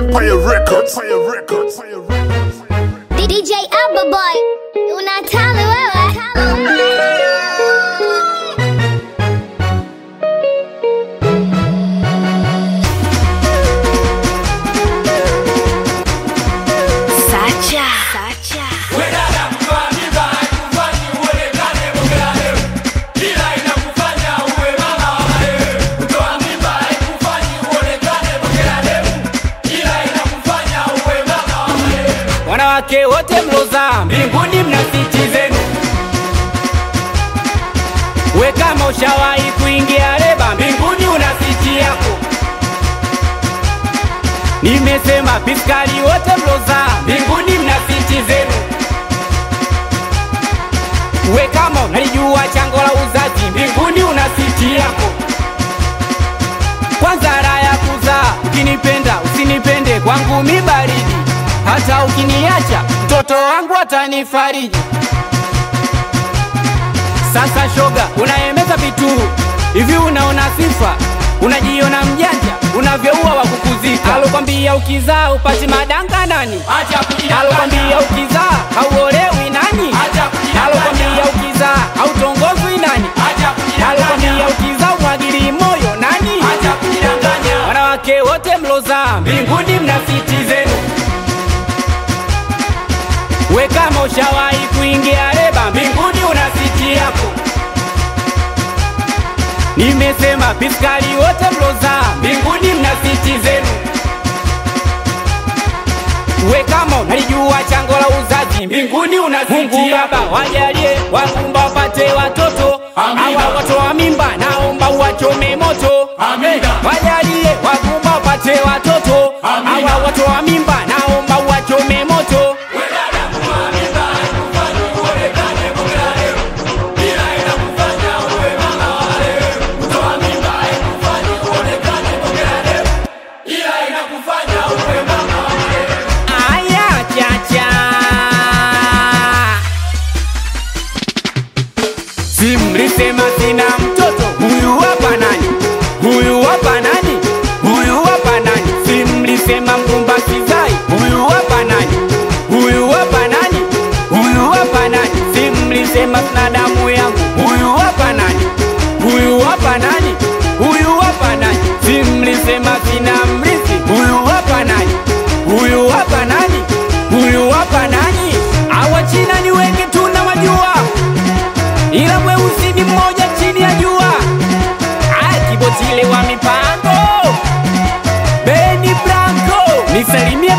Empire Records. DJ Abba Boy, unatali wewe. Sacha. Wanawake wote mloza mbinguni mna siti zenu. We kama ushawahi kuingia leba mbinguni una siti yako. Nimesema piskali wote mloza mbinguni mna siti zenu. We kama unalijua chango la uzazi mbinguni una siti yako. Kwanza raha ya kuzaa, ukinipenda usinipende kwangu mi baridi. Hata ukiniacha mtoto wangu atanifariji. Sasa shoga unaemeza vitu hivi, unaona sifa, unajiona mjanja, unavyoua wa kukuzika. Alokwambia ukizaa upati madanga nani? Alokwambia ukizaa hauolewi nani? Alokwambia ukizaa hautongozwi nani? Alokwambia ukizaa umwagili moyo nani? Wanawake wote mloza mbinguni mna siti zenu. We kama ushawahi kuingia leba mbinguni una siti yako. Nimesema piskali wote mloza mbinguni mna siti zenu. We kama unalijua chango la uzazi mbinguni una siti yako. Baba wajalie wakumba wapate watoto. Hawa watoa mimba naomba uwachome moto. Wajalie wakumba wapate watoto. Hawa watoa mimba naomba uwachome moto. Simlisema sina mtoto, huyu hapa nani? Huyu hapa nani? Huyu hapa nani? Simlisema mgumba kizai, huyu hapa nani? Huyu hapa nani? Huyu hapa nani? Simlisema sina damu yangu, huyu hapa nani? Huyu hapa nani? Huyu hapa nani? Simlisema sina mrithi, huyu hapa nani? Huyu hapa nani? Huyu hapa nani? Hawa China ni wengi tunawajua, ila mweusi ni mmoja chini ya jua. Kibotile wa mipango Benny Blanco, nisalimia